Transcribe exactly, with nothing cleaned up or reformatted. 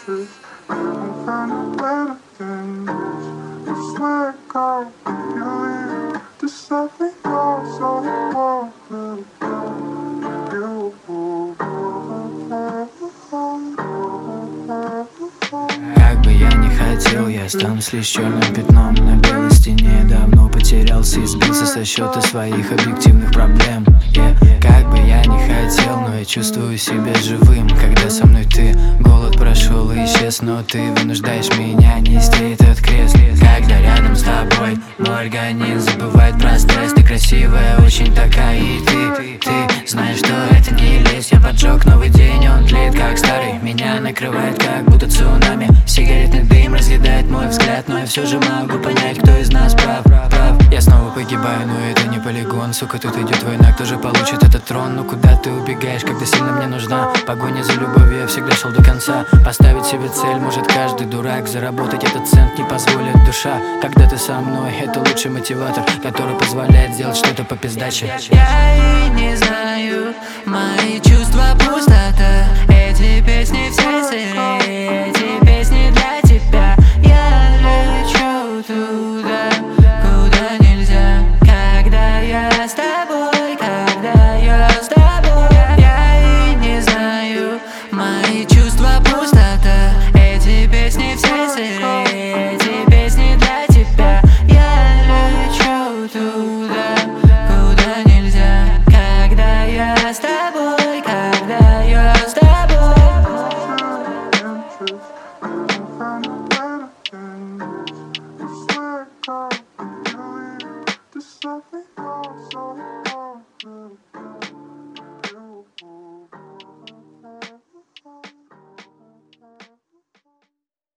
pictures. You don't find it better than this. I swear, girl, if you leave, just let me go so the world will know you. Как бы я не хотел, я останусь лишь черным пятном на белой стене. Давно потерялся и сбился со счета своих объективных проблем. yeah. Как бы я не хотел, но я чувствую себя живым, когда со мной ты. Голод прошел и исчез, но ты вынуждаешь меня нести этот крест. Когда рядом с тобой мой организм забывает про стресс. Ты красивая, очень такая, и ты, ты знаешь, что это не лезть. Я поджег новый день, он тлеет как старый. Меня накрывает как будто цунами. Сигаретный дым разъедает мой взгляд, но я все же могу понять, кто из нас прав, прав. Я снова погибаю, но это не полигон. Сука, тут идет война, кто же получит этот трон? Ну куда ты убегаешь, когда сильно мне нужна погоня за любовью? Я всегда шел до конца. Поставить себе цель может каждый дурак. Заработать этот цент не позволит душа. Когда ты со мной, это лучший мотиватор, который позволяет сделать что-то по пиздаче. Я и не знаю, мои чувства пустота. Эти песни все сырые, эти песни для тебя. Я лечу туда, куда нельзя. Когда я с тобой, когда я с тобой. Я и не знаю, мои